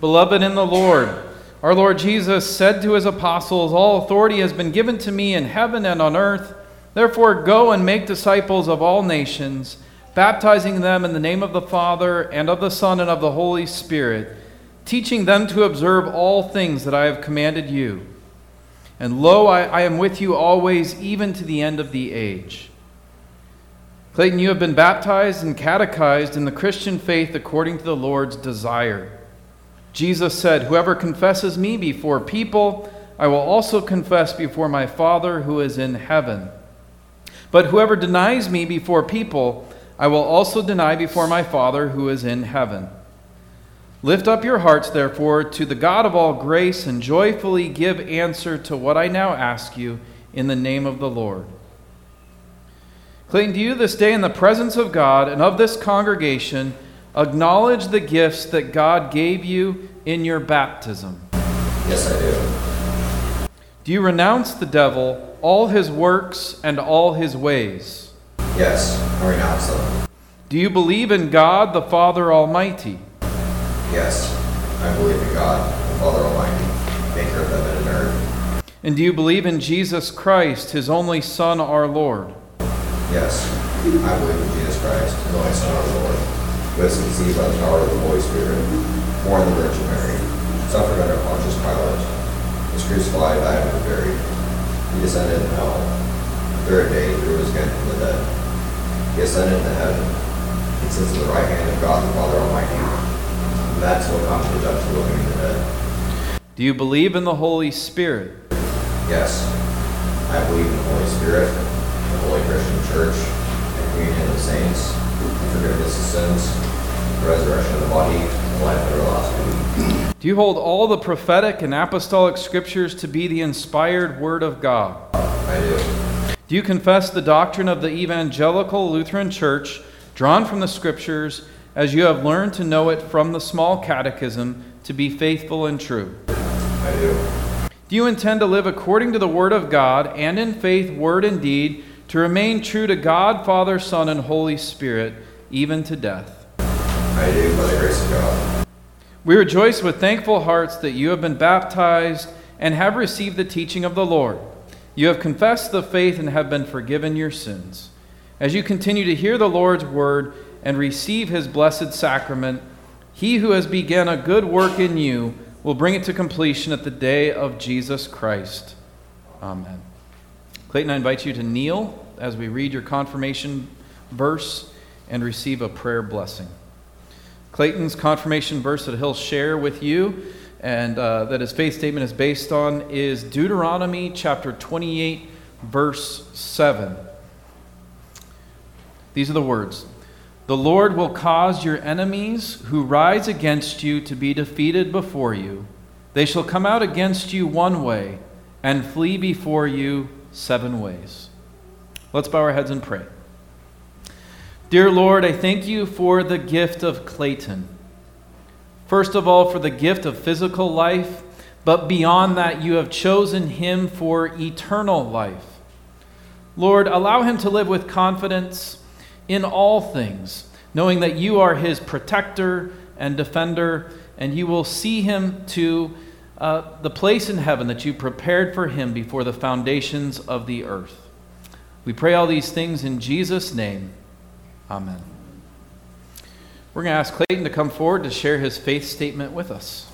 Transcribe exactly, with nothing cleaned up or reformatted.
Beloved in the Lord, our Lord Jesus said to his apostles, "All authority has been given to me in heaven and on earth. Therefore go and make disciples of all nations, baptizing them in the name of the Father and of the Son and of the Holy Spirit, teaching them to observe all things that I have commanded you. And lo, I, I am with you always, even to the end of the age." Clayton, you have been baptized and catechized in the Christian faith according to the Lord's desire. Jesus said, "Whoever confesses me before people, I will also confess before my Father who is in heaven. But whoever denies me before people, I will also deny before my Father who is in heaven. Lift up your hearts, therefore, to the God of all grace, and joyfully give answer to what I now ask you in the name of the Lord." Clayton, do you this day in the presence of God and of this congregation acknowledge the gifts that God gave you in your baptism? Yes, I do. Do you renounce the devil, all his works, and all his ways? Yes, I renounce them. Do you believe in God, the Father Almighty? Yes, I believe in God, the Father Almighty, maker of heaven and earth. And do you believe in Jesus Christ, his only Son, our Lord? Yes, I believe in Jesus Christ, his only Son, our Lord, who was conceived by the power of the Holy Spirit, born of the Virgin Mary, suffered under Pontius Pilate, was crucified, died, and was buried. He descended into hell. The third day he rose again from the dead. He ascended into heaven. He sits at the right hand of God the Father Almighty. And that's what comes to judge the living and the dead. Do you believe in the Holy Spirit? Yes, I believe in the Holy Spirit, the Holy Christian Church, the communion of saints, the forgiveness of sins, the resurrection of the body, and life everlasting. Do you hold all the prophetic and apostolic scriptures to be the inspired Word of God? I do. Do you confess the doctrine of the Evangelical Lutheran Church, drawn from the Scriptures, as you have learned to know it from the small catechism, to be faithful and true? I do. Do you intend to live according to the Word of God, and in faith, word, and deed, to remain true to God, Father, Son, and Holy Spirit, even to death? I do, by the grace of God. We rejoice with thankful hearts that you have been baptized and have received the teaching of the Lord. You have confessed the faith and have been forgiven your sins. As you continue to hear the Lord's word and receive his blessed sacrament, he who has begun a good work in you will bring it to completion at the day of Jesus Christ. Amen. Clayton, I invite you to kneel as we read your confirmation verse and receive a prayer blessing. Clayton's confirmation verse that he'll share with you and uh, that his faith statement is based on is Deuteronomy chapter twenty-eight, verse seven. These are the words. "The Lord will cause your enemies who rise against you to be defeated before you. They shall come out against you one way and flee before you seven ways." Let's bow our heads and pray. Dear Lord, I thank you for the gift of Clayton. First of all, for the gift of physical life, but beyond that, you have chosen him for eternal life. Lord, allow him to live with confidence in all things, knowing that you are his protector and defender, and you will see him to uh, the place in heaven that you prepared for him before the foundations of the earth. We pray all these things in Jesus' name. Amen. We're going to ask Clayton to come forward to share his faith statement with us.